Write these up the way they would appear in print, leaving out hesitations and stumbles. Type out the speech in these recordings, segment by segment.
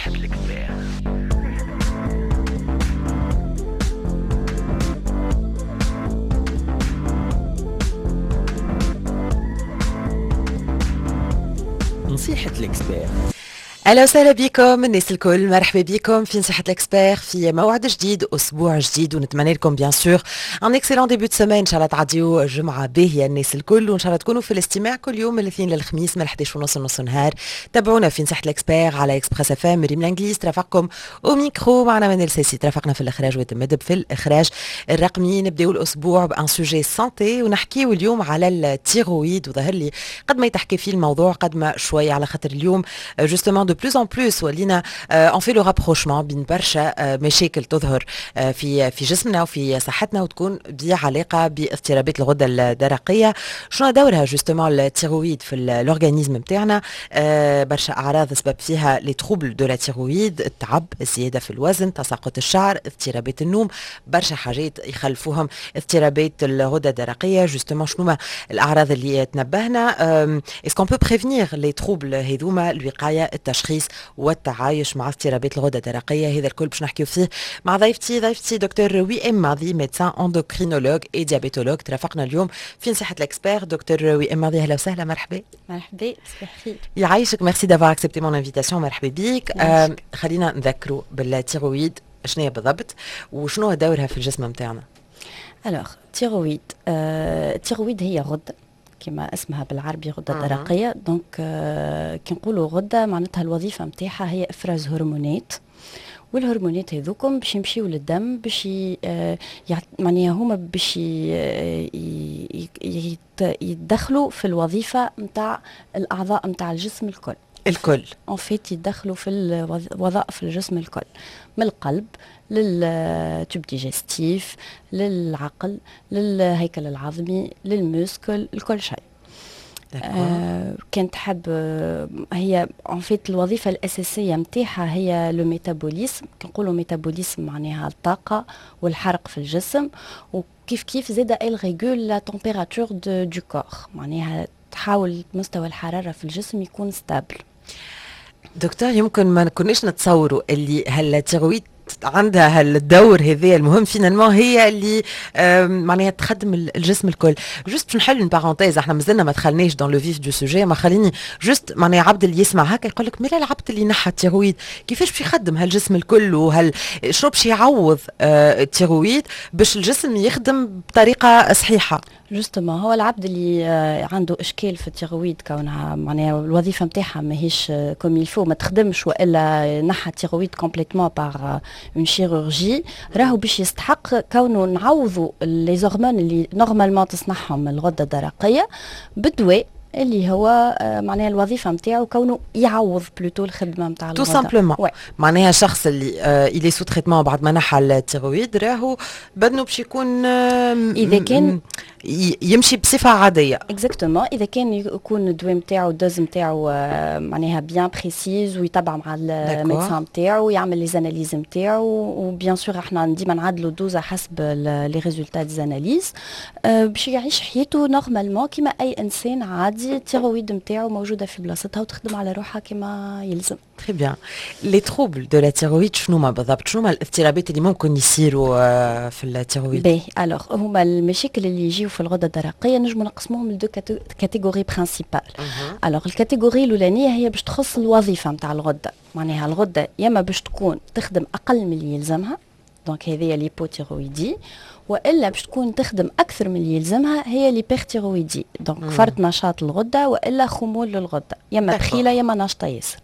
نصيحة الإكسبير. اهلا وسهلا بكم الناس الكل، مرحبا بكم في نصيحة الاكسبير في موعد جديد، اسبوع جديد، ونتمنى لكم بيان سور ان اكسيلون ديبيو دو سيمين. ان شاء الله تعديو جمعة باهية الناس الكل، وان شاء الله تكونوا في الاستماع كل يوم من الاثنين للخميس من 11 ونص لنص النهار. تابعونا في نصيحة الاكسبير على اكسبريس اف ام. مريم الانجليز ترافقكم او ميكرو، معنا من السيسي ترافقنا في الاخراج ويتمدب في الاخراج الرقمي. نبداو الاسبوع بان سوجي سانتي، ونحكيو اليوم على التيرويد، وظهر لي قد ما يتحكي فيه الموضوع قد ما شوي، على خاطر اليوم جوستومون دو بلوس ان بلوس ولينا اون في لو رابروشمون بين برشا مشاكل تظهر في جسمنا وفي صحتنا، وتكون بعلاقه باضطرابات الغده الدرقيه. شنو دورها جوستومون التيرويد في الاورغانيزم نتاعنا؟ برشا اعراض سبب فيها لي تروبل دو لا تيرويد، التعب، الزياده في الوزن، تساقط الشعر، اضطرابات النوم، برشا حاجات يخلفوهم اضطرابات الغده الدرقيه. جوستومون شنو الاعراض اللي تنبهنا؟ اسكون بو بريفينير لي تروبل هذوما؟ الوقايه، التشخيص والتعايش مع اضطرابات الغده الدرقيه. هذا الكل باش نحكيو فيه مع ضيفتي دكتور وي ام ماضي، ميدسان اندوكرينولوج اي ديابيتولوج، ترافقنا اليوم في نصيحه الاكسبير. دكتور وي ام ماضي، اهلا وسهلا، مرحبا. مرحبا، صباح الخير. يعيشك، ميرسي دافوار اكسبتي مون انفيتاسيون، مرحبا بيك. خلينا نذكروا بالتيرويد شنو هي بالضبط وشنو دورها في الجسم نتاعنا. الوغ التيرويد هي غده كما اسمها بالعربي، غده درقيه. دونك كي نقولوا غده معناتها الوظيفه نتاعها هي افراز هرمونات، والهرمونات هذوكم باش يمشيو للدم باش معناها هما باش يتدخلوا في الوظيفه نتاع الاعضاء نتاع الجسم الكل ان فيت، يدخلوا في الوظائف الجسم الكل، من القلب للتوب ديجستيف للعقل للهيكل العظمي للموسكل، الكل شيء. كانت تحب هي ان فيت الوظيفه الاساسيه نتاعها هي لو ميتابوليزم. كنقولوا ميتابوليزم معناها الطاقه والحرق في الجسم، وكيف زاد ال ريغول لا تمبيراتور دو كور، معناها تحاول مستوى الحراره في الجسم يكون ستابل. دكتور، يمكن ما نكونش نتصوروا اللي هالتيرويد عندها هالدور هذا المهم فينالمون، هي اللي معناها تخدم الجسم الكل. جوست باش نحل بارونتيز، احنا مازلنا ما دخلناش دون لو فيف دو سوجي، ما خليني جوست معناها عبد اللي يسمع هكا يقول لك مالا العبد اللي نحى التيرويد كيفاش باش يخدم هالجسم الكل، شنو باش يعوض التيرويد باش الجسم يخدم بطريقه صحيحه؟ جوستومون هو العبد اللي عنده اشكال في التيرويد، كونها معناها الوظيفه نتاعها ماهيش كوم يلفو، ما تخدمش، والا نحى التيرويد كومبليتمون باغ اون شيروجي، راهو باش يستحق كونه نعوضوا لي زورمون اللي نورمالمون تصنعهم الغده الدرقيه بالدواء اللي هو معناها الوظيفه نتاعو كونه يعوض بلوتو الخدمه نتاع الغده. تو سامبلومون معناها شخص اللي الي سو تريتمون بعد ما نحى التيرويد راهو بدنه باش يكون اذا كان يمشي بصفه عاديه. اكزاكتومون، اذا كان يكون الدواء نتاعو الدوز نتاعو معناها بيان بريسيز، ويتبع مع الميدسان نتاعو ويعمل لي زاناليز نتاعو، وبيان سور احنا ديما نعدلوا الدوز حسب لي ريزولتا دي زاناليز باش يعيش حياته نورمالمون كيما اي انسان عادي. التيرويد نتاعو موجوده في بلاصتها وتخدم على روحها كما يلزم. تري بيان. لي تروبل دو لا تيرويد شنو ما بالضبط؟ شنو ما الاضطرابات اللي ممكن يصيروا في التيرويد؟ باهي، الوغ هما المشاكل اللي يجيو في الغده الدرقيه نجموا نقسموهم لدو كاتيجوري برينسيبال. الوغ الكاتيجوري الاولانيه هي باش تخص الوظيفه نتاع الغده، معناها الغده يا اما باش تكون تخدم اقل من اللي يلزمها، دونك هذه ليبوتيرويدي، والا باش تكون تخدم اكثر من اللي يلزمها، هي ليبرتيرويدي، دونك فرط نشاط الغده والا خمول للغده، يما بخيله يما ناشطه ياسر.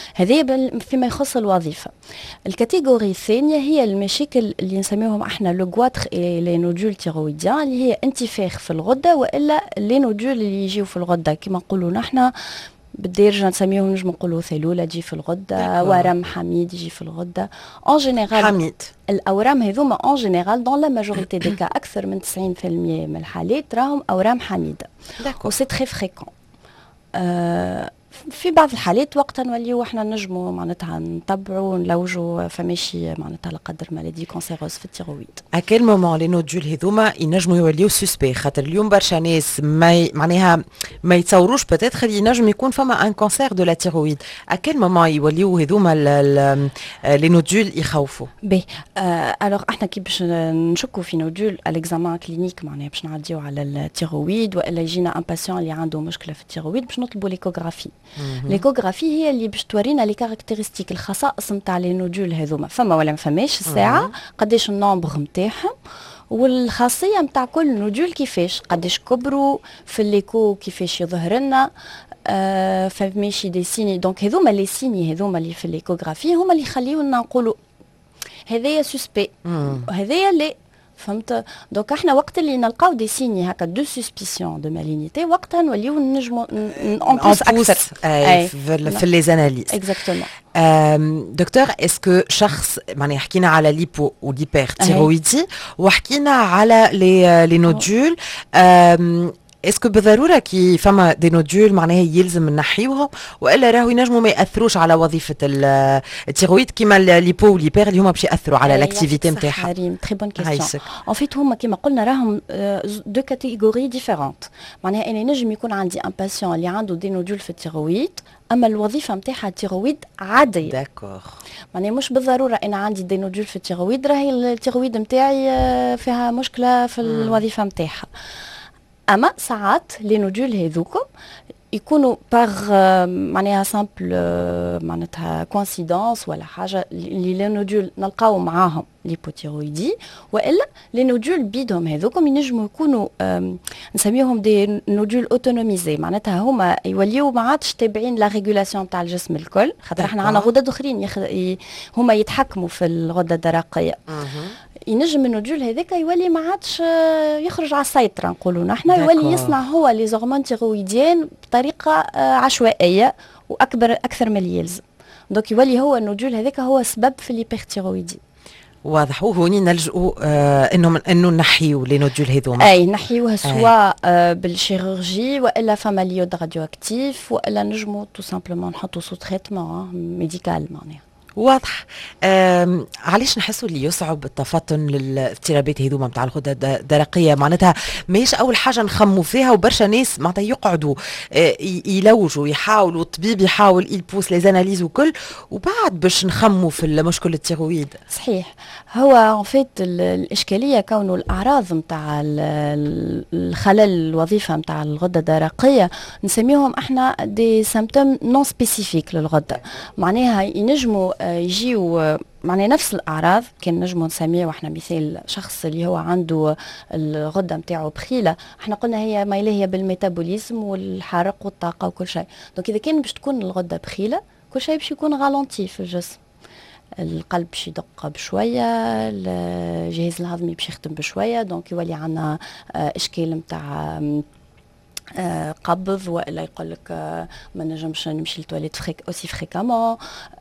هذه فيما يخص الوظيفه. الكاتيجوري الثانيه هي المشاكل اللي نسميهم احنا لو غواتر لي نودول تيرويديان، اللي هي انتفاخ في الغده والا لي نودول اللي يجيو في الغده كما نقولوا نحنا بالدارجه نسميهم، نجم نقولوا ثيلوله تجي في الغده، ورم حميد يجي في الغده. اون جينيرال حميد الاورام هذوما اون جينيرال دون لا ماجوريتي دي كا اكثر من 90% من الحالات راهم اورام حميده، و سي تري فريكون. في بعض الحالات وقتها نوليو احنا نجموا معناتها نتبعوا ونلوجوا فماشي معناتها لا قدر مالادي كونسيروز في التيرويد. اكيل مومون لي نودول هذوما ينجموا يوليو سوسبي، خاطر اليوم برشا ناس معناها ما يتصوروش بتاتخ ينجم يكون فما ان كونسير دو لا تيرويد. اكيل مومون يوليو هذوما لي نودول يخوفوا؟ باهي الوغ احنا كي باش نشكوا في نودول الاكزامان كلينيك معناها باش نعديو على التيرويد، والا يجينا ان باسيون اللي عنده مشكله في التيرويد باش نطلبوا ليكوغرافي. ليكوغرافي هي اللي باش تورينا لي كاركتيرستيك الخصائص نتاع لي نودول هذوما، فما ولا ما فماش الساعه، قداش النومبر نتاعهم، والخاصيه نتاع كل نودول كيفاش قداش كبروا في الليكو، كيفاش يظهر لنا فماشي دي سيني. دونك هذوما لي سيني هذوما اللي في الليكوغرافي هما اللي يخليونا نقولوا هذايا سوسبي هذايا لا، فهمت؟ دونك احنا وقت اللي نلقاو دي سيني هكا دو سوسبيسيون دو مالينيتي وقتها نوليو نجمو نقص اكثر في لي زاناليز. اكزاكتومون. دكتور، اسكو شخص معناها حكينا على ليبو وليبر تيرويدي وحكينا على لي نودول، اسكو بالضروره كي فما دي نودول معناها يلزم نحيوهم، والا راهو ينجموا ما ياثروش على وظيفه التيرويد كيما الليبو والليبر اللي هما باش ياثروا على الاكتيفيتي نتاعها؟ تري بون كيسيون. ان فيت هما كيما قلنا راهم دو كاتيجوري ديفيرونت. معناها انا نجم يكون عندي ان باسيون اللي عنده دي نودول في التيرويد اما الوظيفه نتاعها التيرويد عاديه. داكور. معناها مش بالضروره انا عندي دي نودول في التيرويد راهي التيرويد نتاعي فيها مشكله في الوظيفه نتاعها. اما ساعات لي نودول هذوكم يكونوا باغ معناها سامبل معناتها كونسيدونس ولا حاجه اللي لي نودول نلقاو معاهم ليبوتيرويدي، والا لي نودول بيدهم هذوكم ينجموا يكونوا نسميهم دي نودول اوتونوميزي، معناتها هما يوليو ما عادش تابعين لا ريغولاسيون تاع الجسم الكل، خاطر احنا عندنا غدد اخرين هما يتحكموا في الغده الدرقيه. ينجم النودول هذاك يولي ما عادش يخرج على السيطره نقولوا نحنا، يولي يصنع هو لي زغمان تيرويديان بطريقه عشوائيه اكثر من اللي يلزم. دونك يولي هو النودول هذاك هو سبب في الهيبرتيرويدي. واضح. وهوني نلجؤوا انه نحيوا لي نودول هذوما. اي نحيوها سواء بالشيروجي والا فما ليود راديو اكتيف، والا نجموا تو سامبلومون نحطوا سو تريتمون ميديكال معناها. واضح. علاش نحسوا اللي يصعب التفطن للاضطرابات هذوما نتاع الغده الدرقيه؟ معناتها ماهيش اول حاجه نخموا فيها، وبرشا ناس معناتها يقعدوا يلوجوا يحاولوا، الطبيب يحاول يبوس لي زاناليز وكل، وبعد باش نخموا في المشكل التيرويد. صحيح. هو فيت الاشكاليه كونه الاعراض نتاع الخلل الوظيفه نتاع الغده الدرقيه نسميهم احنا دي سيمبتوم نون سبيسيفيك للغده، معناها ينجموا يجيو معناها نفس الاعراض. كان نجموا نسميه واحنا مثال شخص اللي هو عنده الغده نتاعو بخيله، احنا قلنا هي مايله بالميتابوليزم والحرق والطاقه وكل شيء. دونك اذا كان باش تكون الغده بخيله كل شيء باش يكون غالونتي في الجسم، القلب باش يدق بشويه، الجهاز الهضمي باش يخدم بشويه، دونك يولي عندنا اشكال نتاع قبض، والا يقول لك ما نجمش نمشي للتواليت اوسي فريكامون،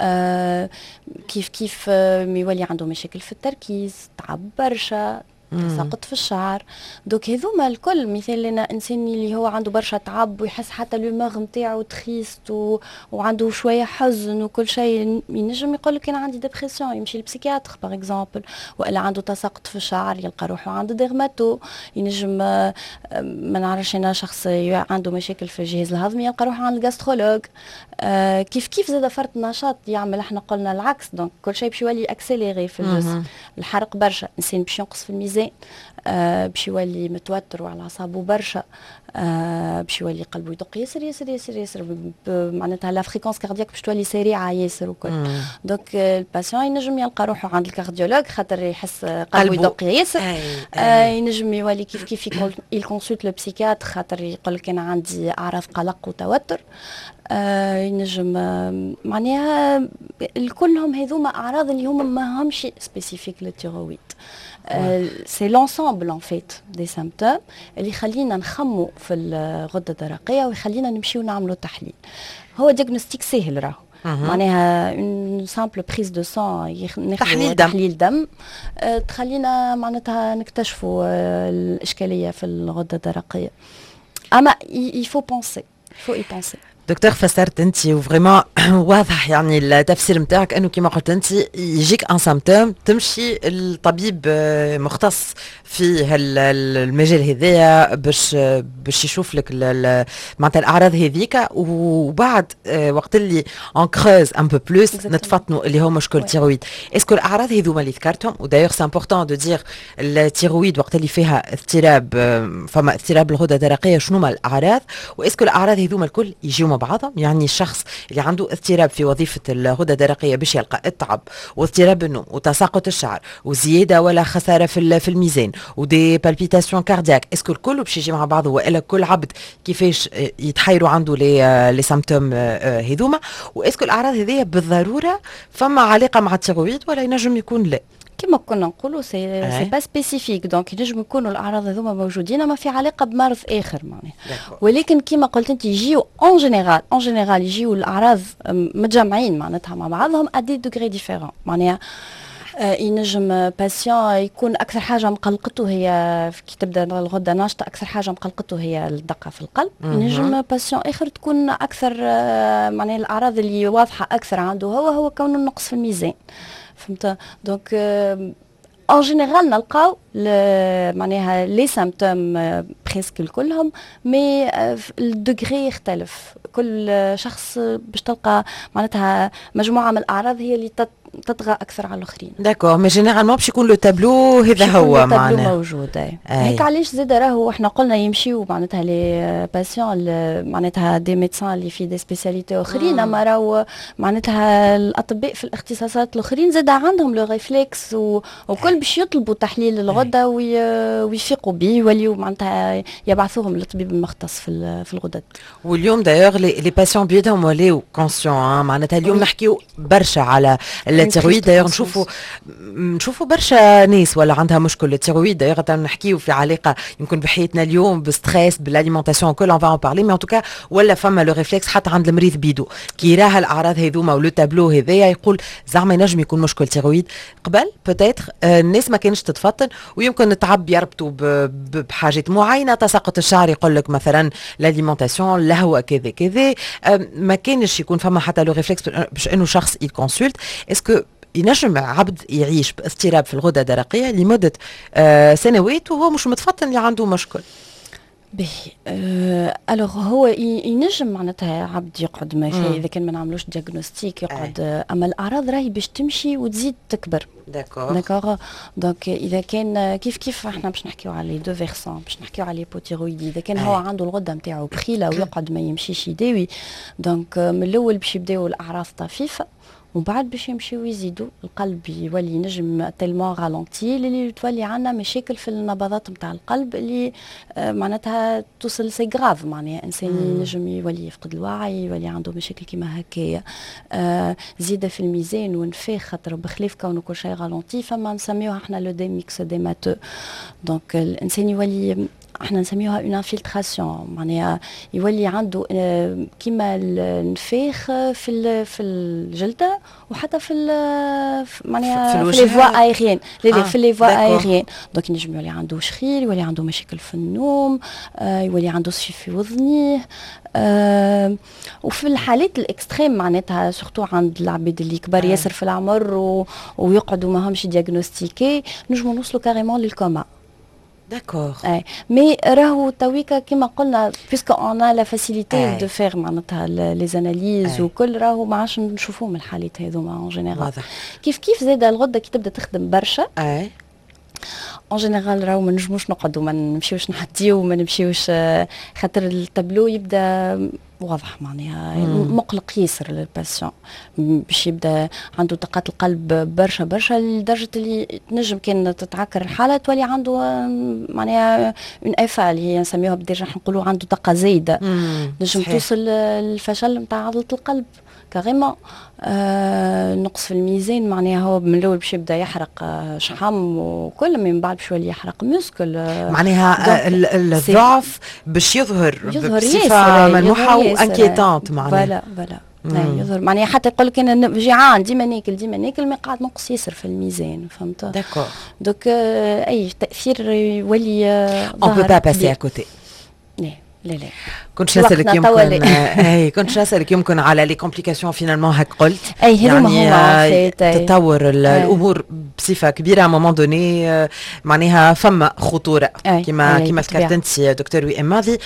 كيف يولي عنده مشاكل في التركيز، تعب برشا، تساقط في الشعر. دوك هذوما الكل مثال لنا انسان اللي هو عنده برشا تعب ويحس حتى لومور نتاعو تخيست وعنده شويه حزن وكل شيء، ينجم يقول لك انا عندي ديبرسيون، يمشي للبسيكياتر باغ اكزومبل. والا عنده تساقط في الشعر يلقى روحه عنده ديرماتو، ينجم ما نعرفش انا شخص عنده مشاكل في الجهاز الهضمي يلقى روحه عند الجاسترولوج. كيف زاد فرط نشاط يعمل احنا قلنا العكس، دونك كل شيء باش يولي اكسيليري في الجسم. الحرق برشا، انسان باش ينقص في الميزان، باش يولي متوتر وعلى اعصابه برشا، باش يولي قلبه يدق ياسر ياسر ياسر ياسر، معناتها لا فريكونس كاردياك باش تولي سريعه ياسر وكل. دونك الباسيون ينجم يلقى روحه عند الكارديولوج خاطر يحس قلبه يدق ياسر. ينجم يولي كيف يكونسلت لو بسيكياتر خاطر يقول لك انا عندي اعراض قلق وتوتر. ينجم معناها كلهم هذوما اعراض اللي هما ما همش سبيسيفيك للتيرويد. سي لونسامبل ان فيت دي سيمبتوم اللي يخلينا نخمو في الغده الدرقيه ويخلينا نمشيو نعملوا تحليل. هو ديagnostic سهل راهو، معناها اون سامبل بريز دو سون، تحليل دم تخلينا معناتها نكتشفوا الاشكاليه في الغده الدرقيه. اما يفو بونسي، يفو يبونسي. دكتور فسرت انت وفريمون واضح يعني التفسير نتاعك انه كما قلت انت يجيك ان سامتوم تمشي الطبيب مختص في المجال هذايا باش يشوف لك معناتها الاعراض هذيك وبعد وقت اللي اون كروز ان بو بلوس نتفطنوا اللي هو مشكل تيرويد. اسكو الاعراض هذوما اللي ذكرتهم ودايوغ سي امبورطون دو دير التيرويد وقت اللي فيها اضطراب فما اضطراب الغده الدرقيه شنو هما الاعراض واسكو الاعراض هذوما الكل يجيو مع بعضهم يعني الشخص اللي عنده اضطراب في وظيفه الغده الدرقيه باش يلقى التعب واضطراب النوم وتساقط الشعر وزياده ولا خساره في الميزان ودي بالبيتاسيون كاردياك اسكو الكل باش يجي مع بعضه والا كل عبد كيفاش يتحيروا عنده لي سيمبتوم هذوما واسكو الاعراض هذيا بالضروره فما علاقه مع التيرويد ولا ينجم يكون لا كما كنا نقولوا سي با سبيسيفيك دونك ينجم يكونوا الاعراض هذوما موجودين ما في علاقه بمرض اخر معناها ولكن كما قلت انت يجيو اون جينيرال يجيو الاعراض متجمعين معناتها مع بعضهم ادي دوغري ديفيرون معناها ينجم باسيون يكون اكثر حاجه مقلقته هي كي تبدا الغده ناشطه اكثر حاجه مقلقته هي الدقه في القلب ينجم باسيون اخر تكون اكثر معناها الاعراض اللي واضحه اكثر عنده هو كونه النقص في الميزان فهمت دونك ان جينيرال نلقاو معناها لي سيمبتوم بريسك كلهم مي الدوغري يختلف كل شخص باش تلقى معناتها مجموعه من الاعراض هي اللي تطغى اكثر على الاخرين. داكور مي جينيرالمون باش يكون لو تابلو هذا هو معناها موجود هيك علاش زاد راهو احنا قلنا يمشيو معناتها لي باسيون معناتها دي ميدسان اللي في دي سبيسياليتي اخرين اما راهو معناتها الاطباء في الاختصاصات الاخرين زاد عندهم لو ريفلكس وكل باش يطلبوا تحليل الغده ويفيقوا به يوليو معناتها يبعثوهم للطبيب المختص في الغدد. واليوم دايوغ لي باسيون بيدهم ولاو كونسيون معناتها اليوم نحكيو برشا على التيرويد دايوغ نشوفوا برشا ناس ولا عندها مشكل التيرويد دايوغ نحكيو في علاقه يمكن بحياتنا اليوم بالستريس بالاليمونتاسيون كل اون فا بارلي مي ان توكا ولا فما لو ريفلكس حتى عند المريض بيدو كي يراها الاعراض هذوما ولو تابلو هذايا يقول زعما ينجم يكون مشكل تيرويد قبل بوتيتر الناس ما كانش تتفطن ويمكن التعب يربطوا بحاجات معينه تساقط الشعر يقول لك مثلا الاليمونتاسيون الهواء كذا كذا ما كانش يكون فما حتى لو ريفلكس باش انه شخص يكونسلت اسكو ينجم عبد يعيش باضطراب في الغده الدرقيه لمده سنوات وهو مش متفطن اللي عنده مشكل باهي الوغ هو ينجم معناتها عبد يقعد ما في اذا كان ما نعملوش دياغنوستيك يقعد اما الاعراض راهي باش تمشي وتزيد تكبر داكور دونك اذا كان كيف احنا باش نحكيو على دو فيرسون باش نحكيو على ليبوتيرويدي اذا كان هو عنده الغده نتاعو بخيله ويقعد ما يمشيش يداوي دونك من الاول باش يبداو الاعراض طفيفه ومن بعد باش يمشيو يزيدوا القلب يولي نجم تيلمون رالونتي اللي تولي عندنا مشاكل في النبضات نتاع القلب اللي معناتها توصل سي غراف معناها انسان ينجم يولي يفقد الوعي يولي عنده مشاكل كيما هكايا زياده في الميزان ونفاخ خاطر بخلاف كونه كل شيء رالونتي فما نسميوها احنا لو ديميكس ديماتو دونك الانسان يولي احنا نسميوها اون انفلتراسيون معناها يولي عنده كيما النفاخ في الجلده وحتى في معناها في لي فوا ايريان في لي فوا ايريان دونك ينجم يولي عنده شخير يولي عنده مشاكل في النوم يولي عنده صفيف في وذنيه وفي الحالات الاكستريم معناتها سورتو عند العباد اللي كبار ياسر في العمر ويقعدوا ما همش دياغنوستيكي نجموا نوصلوا كاريمون للكوما داكور مي راهو تويكا كما قلنا بيسكو اون ا لا فاسيليتي دو فير معناتها لي زاناليز وكل راهو ما عادش نشوفوهم الحالات هذوما اون جينيرال كيف زاد الغده كي تبدا تخدم برشا اون جينيرال راهو ما نجموش نقعدوا ما نمشيوش نحديو ما نمشيوش خاطر التابلو يبدا واضح معناها مقلق ياسر للباسيون باش يبدا عنده دقات القلب برشا لدرجه اللي تنجم كان تتعكر الحاله تولي عنده معناها اون اف اللي هي نسميوها بالدارجه نقولوا عنده دقه زايده نجم توصل للفشل نتاع عضله القلب كاريمون نقص في الميزان معناها هو من الاول باش يبدا يحرق شحم وكل من بعد باش يولي يحرق موسكل معناها الضعف باش يظهر بصفه ملموحه وانكيتانت معناها فوالا يظهر معناها حتى يقول لك انا جيعان ديما ناكل ما قاعد نقص ياسر في الميزان فهمت داكور دوك اي تاثير يولي اون بو با باسي ا كوتي لا كنت نسألك يمكن اي كنت نسألك يمكن على لي كومبليكاسيون فينالمون هيك قلت اي هذوما هما تطور الامور بصفه كبيره ا مومون دوني معناها فما خطوره كما ذكرت انت دكتور وي اماضي.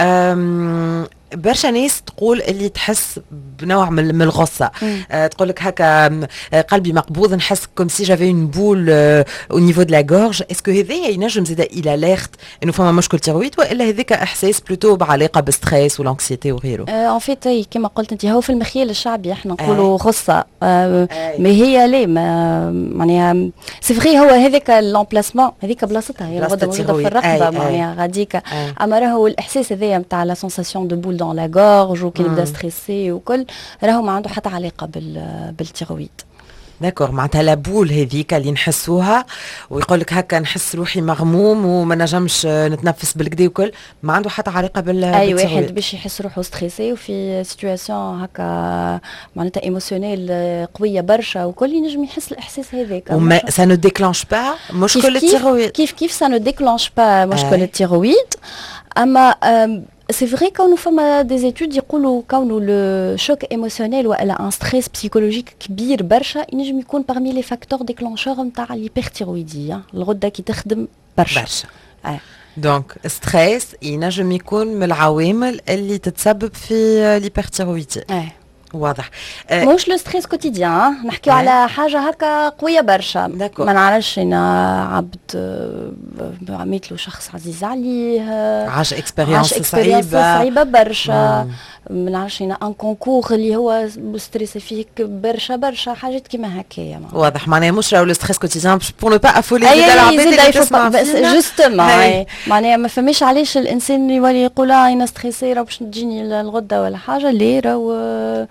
برشا ناس تقول اللي تحس بنوع من الغصه، تقول لك هكا قلبي مقبوض، نحس كوم سي جافي اون بول او نيفو دو لا غورج. اسكو هذايا ينجم زاده الى ليرت انه فما مشكل تيرويد، والا هذاك احساس بلوتو بعلاقه بالستريس والانكسيتي وغيره؟ ان فيت كما قلت انت، هو في المخيل الشعبي احنا نقولوا غصه، ما هي ليه معناها سي فغي هو هذاك لامبلاسمون، هذيك بلاصتها هي الغده موجوده في الرقبه معناها غاديك. اما راهو الاحساس هذايا نتاع لا سونساسيون دو بول dans la gorge وكي نبدا ستريسي وكل، راهو ما عنده حتى علاقه بالتيرويد. داكور، معناتها لابول هذيك اللي نحسوها ويقول لك هكا نحس روحي مغموم وما نجمش نتنفس بالكدا وكل، ما عنده حتى علاقه اي واحد باش يحس روحه ستريسي وفي سيتوياسيون هكا معناتها ايموسيونيل قويه برشا وكل، ينجم يحس الاحساس هذاك. وما سا نو ديكلانش با مشكل التيرويد؟ كيف سا نو ديكلانش با مشكل التيرويد. اما سي فري كونه فما دي زيتود يقولوا كونه لو شوك ايموسيونيل ولا ان ستريس بسيكولوجيك كبير برشا ينجم يكون بارمي لي فاكتور ديكلونشور نتاع الهيبرتيرويديه، الغده كي تخدم برشا. دونك ستريس ينجم يكون من العوامل اللي تتسبب في الهيبرتيرويديه. واضح. مش لو ستريس كوتيديان، نحكيو على حاجه هكا قويه برشا. ما نعرفش انا عبد عملت له شخص عزيز عليه، عاش اكسبيريونس صعيبه برشا. ما نعرفش انا ان كونكور اللي هو ستريس فيك برشا حاجات كيما هكايا. واضح، معناها مش راهو لو ستريس كوتيديان بور نو با افولي العباد اللي تسمع فينا جوستومون. معناها ما فماش علاش الانسان يولي يقول انا ستريسي راه باش تجيني الغده ولا حاجه، ليه راهو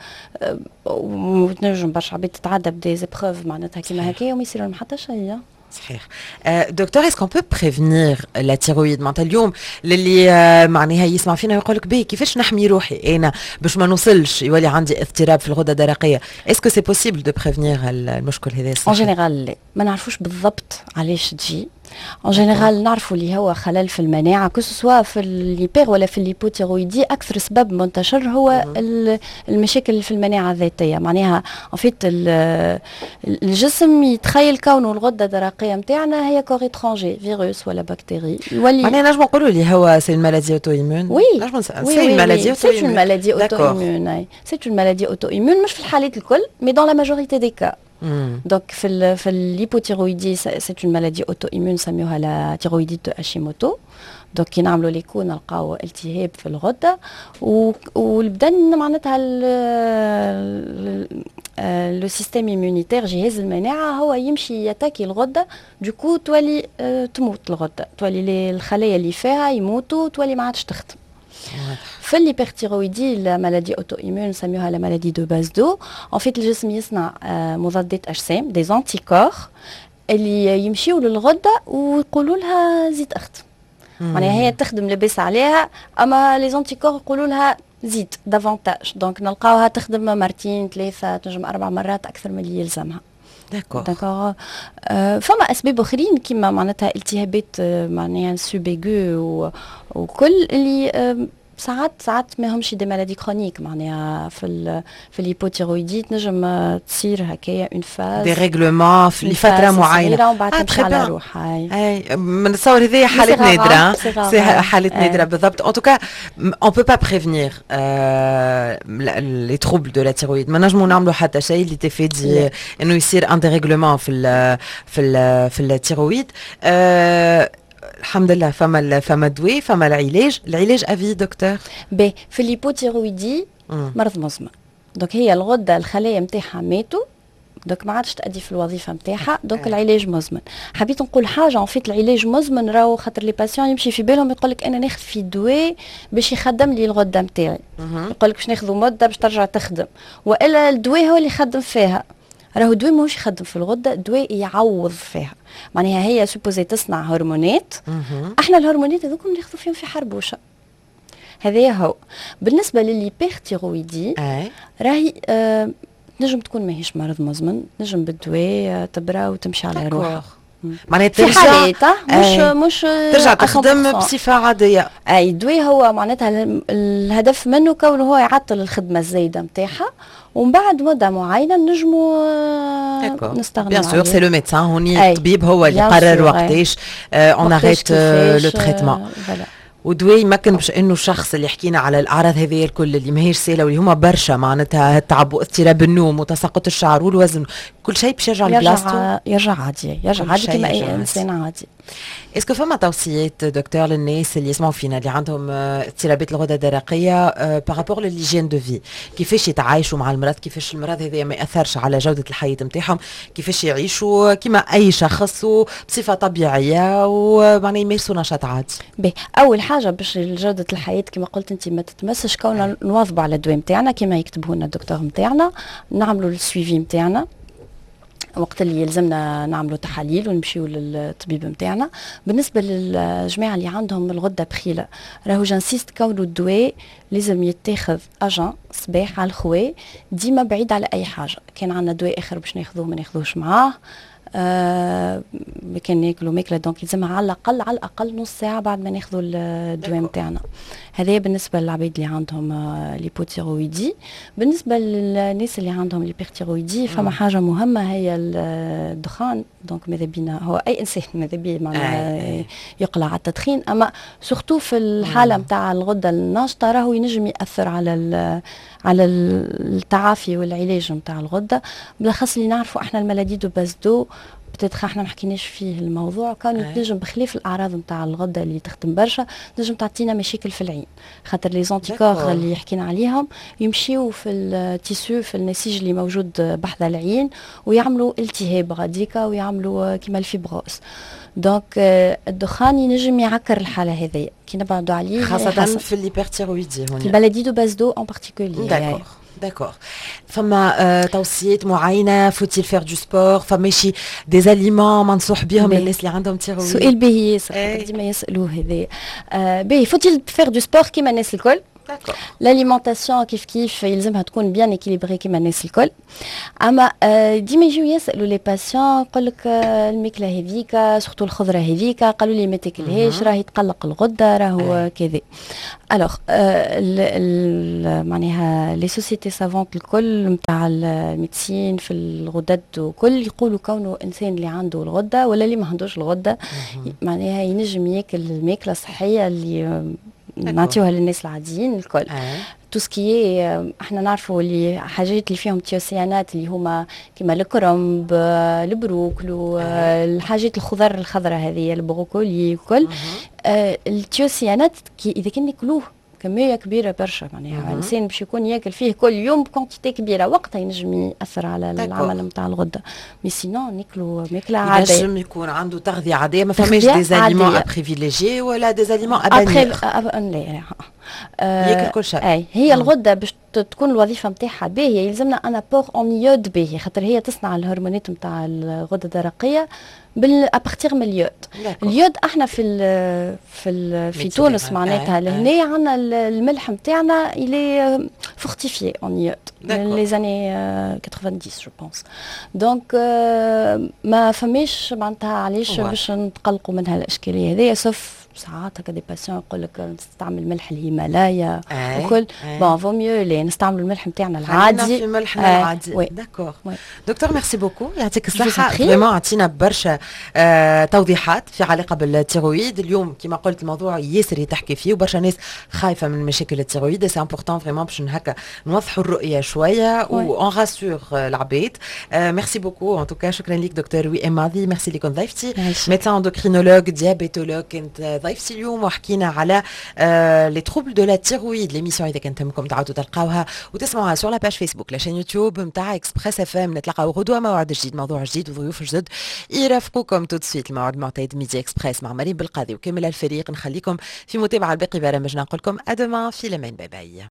وتنجم برشا عباد تتعدى بدي زيبروف معناتها كيما هكايا وما يصير لهم حتى شيء. صحيح. دكتور، اسكو بو بريفنير لا تيرويد؟ معناتها اليوم للي معناها يسمع فينا يقول لك باهي كيفاش نحمي روحي انا باش ما نوصلش يولي عندي اضطراب في الغده الدرقيه؟ اسكو سي بوسيبل دو بريفنير المشكل هذا؟ ان جينيرال لا، ما نعرفوش بالضبط علاش تجي. ان جينيرال نعرفوا اللي هو خلل في المناعه، كو سوا في الليبير ولا في الليبوتيرويدي. اكثر سبب منتشر هو المشاكل في المناعه الذاتيه. معناها ان فيت الجسم يتخيل كونه الغده الدرقيه نتاعنا هي كور اترونجي، فيروس ولا بكتيري يولي. معناها نجم نقولوا اللي هو سي مالادي اوتو ايمون. وي سي مالادي اوتو ايمون. سي مالادي اوتو ايمون. سي مالادي اوتو ايمون، مش في الحالات الكل مي دون لا ماجوريتي دي كا. Donc, في الهيبوتيرويدي c'est une maladie auto-immune نسميوها لا تيرويديت دو هاشيموتو. دونك كي نعملوا ليكو نلقاو التهاب في الغده والبدن معناتها لو سيستيم ايمونيتير، جهاز المناعه هو يمشي يتاكي الغده، دوكو تولي تموت الغده، تولي الخلايا اللي فيها يموتوا، تولي ما عادش تخدم. في الهيبرتيرويدي لا مالادي اوتو ايمون نسميوها لا مالادي دو باز دو. ان فيت الجسم يصنع مضادات اجسام دي زانتيكور اللي يمشيو للغده ويقولوا لها زيد اخت. معناها هي تخدم لاباس عليها، اما لي زانتيكور يقولوا لها زيد دافونتاج. دونك نلقاوها تخدم مرتين ثلاثه تنجم 4 مرات اكثر من اللي يلزمها. داكور. فما اسباب اخرين كيما معناتها التهابات معناها سوبيغو وكل اللي ساعات ما همش دي مالادي كرونيك. معناها في الهيبوتيرويدي تنجم تصير هكايا اون فاز دي ريغلومون في فتره معينه وبعد تمشي على روحها. اي نتصور هذه حالات نادره، سي حالات نادره بالضبط. ان توكا اون بو با بريفنير لي تروبل دو لا تيرويد، ما نجمو نعملوا حتى شيء اللي تفادي انه يصير ان دي ريغلومون في التيرويد. الحمد لله فما دواء، فما العلاج افي دكتور. بي في الهيبوتيرويدي مرض مزمن، دونك هي الغده الخلايا نتاعها ماتوا، دونك ما عادش تأدي في الوظيفه نتاعها، دونك العلاج مزمن. حبيت نقول حاجه، فيت العلاج مزمن راهو خاطر لي باسيون يمشي في بالهم يقول لك انا ناخذ في دواء باش يخدم لي الغده نتاعي، يقول لك باش ناخذ مده باش ترجع تخدم، والا الدواء هو اللي يخدم فيها. راهو الدواء ماهوش يخدم في الغده، الدواء يعوض فيها. معناها هي سوبوزي تصنع هرمونات، احنا الهرمونات هذوك ناخذوا فيهم في حربوشه. هذايا هو. بالنسبه للهيبرتيرويدي راهي نجم تكون ماهيش مرض مزمن، نجم بالدواء تبرا وتمشي على روحها. معناها في ترجع حالات مش ترجع تخدم بصفة عادية. اي الدواء هو معناتها الهدف منه كونه هو يعطل الخدمة الزايدة متاعها، ومن بعد مدة معينة نجموا نستغنوا بيان سور سي لو ميدسان هوني الطبيب هو اللي bien يقرر sûr، وقتاش اون اريت لو تريتمون. ودواء يمكن باش انه الشخص اللي حكينا على الاعراض هذه الكل اللي ماهيش سهله واللي هما برشا معناتها التعب واضطراب النوم وتساقط الشعر والوزن كل شيء باش يرجع لبلاصتو، يرجع عادي كما اي انسان عادي. اسكو فما توصيات دكتور للناس اللي يسمعوا فينا اللي عندهم اضطرابات الغده الدرقيه بارابور للهيجين دو في، كيفاش يتعايشوا مع المرض، كيفاش المرض هذا ما ياثرش على جوده الحياه نتاعهم، كيفاش يعيشوا كما اي شخص وبصفه طبيعيه ومعناها يمارسوا نشاط عادي؟ اول حاجه باش جوده الحياه كما قلت انت ما تتمسش كوننا نواظبوا على الدواء نتاعنا كما يكتبه لنا الدكتور نتاعنا، نعملوا السويفي نتاعنا وقت اللي يلزمنا نعملوا تحاليل ونمشيو للطبيب نتاعنا. بالنسبه للجماعه اللي عندهم الغده بخيله راهو جانسيست كونه الدواء لازم يتاخذ اجان صباح على الخوا ديما بعيد على اي حاجه، كان عندنا دواء اخر باش ناخذوه ما ناخذوش معاه، كان ناكلوا ماكله دونك يلزمها على الاقل نص ساعه بعد ما ناخذوا الدواء نتاعنا. هذا بالنسبه للعباد اللي عندهم ليبوتيرويدي. بالنسبه للناس اللي عندهم ليبرتيرويدي فما حاجه مهمه هي الدخان، دونك ماذا بينا هو اي انسان ماذا بيه معناها يقلع على التدخين، اما سورتو في الحاله نتاع الغده الناشطه راهو ينجم ياثر على التعافي والعلاج نتاع الغده، بالاخص اللي نعرفوا احنا الملادي دو بازدو بتدخل احنا ما حكيناش فيه الموضوع، كان تنجم بخلاف الاعراض نتاع الغده اللي تخدم برشا تنجم تعطينا مشاكل في العين، خاطر لي زونتيكور اللي حكينا عليهم يمشيو في التيسو في النسيج اللي موجود بحذا العين ويعملوا التهاب غاديكا ويعملوا كيما الفيبروس. دونك الدخان ينجم يعكر الحاله هذه كي نبعدوا عليه خاصه في الليبرتيرويدي في المالادي دو بازدو ان بارتيكولي. داكور. فما توصيات معينه فوتيل فير دو سبور، فما شي دي زاليمون منصوح بهم للناس اللي عندهم تيرويد؟ سؤال باهي ياسر ديما يسالوه هذا. باهي فوتيل فير دو سبور كيما الناس الكل. لاليمونطاسيون كيف يلزمها تكون بيان اكيليبري كيما الناس الكل. اما ديما يجيو يسالوا لي باسيون يقول لك الماكله هذيك سورتو الخضره هذيك قالوا لي ما تاكلهاش راهي تقلق الغده راهو كذا. الوغ معناها لي سوسيتي سافونت الكل نتاع الميديسين في الغدد وكل يقولوا كونه انسان اللي عنده الغده ولا اللي ما عندوش الغده معناها ينجم ياكل الماكله الصحيه اللي نعطيوها للناس العاديين الكل. توسكي احنا نعرفوا اللي حاجات اللي فيهم تيوسيانات اللي هما كيما الكرنب البروكلو الحاجات الخضر الخضراء هذه البروكولي وكل التيوسيانات اذا كان ناكلوه كميه كبيره برشا معناها الانسان باش يكون ياكل فيه كل يوم بكونتيتي كبيره وقتها ينجم ياثر على العمل نتاع الغده. مي سينون ناكلوا ماكله عاديه ينجم يكون عنده تغذيه عاديه ما فماش دي زاليمون ابريفيليجي ولا دي زاليمون ابانيغ لا ياكل كل شيء. اي هي الغده باش تكون الوظيفه نتاعها باهيه يلزمنا انا بور اون يود باهي خاطر هي تصنع الهرمونات نتاع الغده الدرقيه ابارتيغ من اليود. اليود احنا في تونس معناتها لهنا عندنا الملح نتاعنا الي فورتيفي اون يود من لي زاني 90 جو بونس. دونك ما فماش معناتها علاش باش نتقلقوا من هالاشكاليه هذيا سوف ساعات هكا دي باسيون يقول لك نستعمل ملح الهيمالايا وكل بون فو ميو لي نستعملوا الملح نتاعنا العادي في ملحنا العادي. داكور دكتور ميرسي بوكو يعطيك الصحه فريمون عطينا برشا توضيحات في علاقه بالتيرويد. اليوم كما قلت الموضوع ياسر تحكي فيه وبرشا ناس خايفه من مشاكل التيرويد سي امبورطون فريمون باش هكا نوضحوا الرؤيه شويه اون راسور العباد. ميرسي بوكو ان توكا شكرا ليك دكتور وي امادي ميرسي ليكم ضيفتي ميدسان اندوكرينولوج ديابيتولوج كنت ضيفتي اليوم وحكينا على لي تروبل دو لا تيرويد. ليميسيون اذا كان تهمكم تعاودوا تلقاوها وتسمعوها سور لا باج فيسبوك لا شين يوتيوب نتاع اكسبريس اف ام. نتلاقاو غدوه موعد جديد موضوع جديد وضيوف جدد يرافقوكم تو سويت الموعد معتاد ميدي اكسبريس مع مريم بالقاضي وكامل الفريق. نخليكم في متابعه لباقي برامجنا نقول لكم ادما في لمين باي باي.